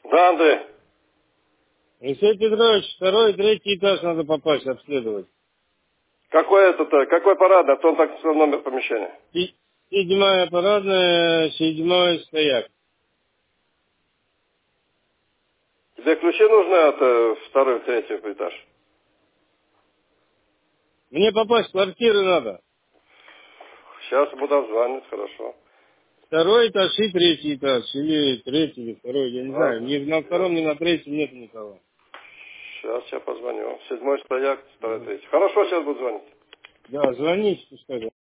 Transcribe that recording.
Да, Андрей. Алексей Петрович, второй, третий этаж надо попасть, обследовать. Какой парадный, а то он так сказал номер помещения. Седьмая парадная, седьмой стояк. Тебе ключи нужны от второй, третьего этаж? Мне попасть в квартиру надо. Сейчас буду обзванивать, хорошо. Второй этаж и третий этаж. Или третий, или второй, я не знаю. Ладно. Ни на втором, ни на третьем нет никого. Сейчас я позвоню. Седьмой стояк, второй, третий. Хорошо, сейчас буду звонить. Да, звоните, пускай.